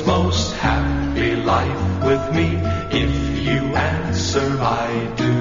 this most happy life with me? If you answer I do,